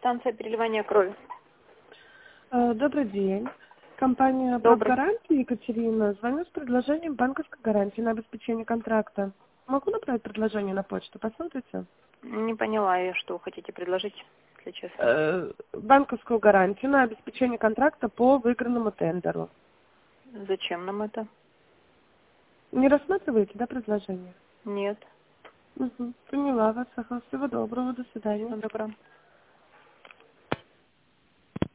станция переливания крови. Добрый день. Компания Добрый. «Гарантии» Екатерина. Звоню с предложением банковской гарантии на обеспечение контракта. Могу направить предложение на почту? Посмотрите. Не поняла я, что вы хотите предложить, если честно. Банковскую гарантию на обеспечение контракта по выигранному тендеру. Зачем нам это? Не рассматриваете, да, предложение? Нет. Угу. Поняла вас. Ага. Всего доброго. До свидания. Всего доброго.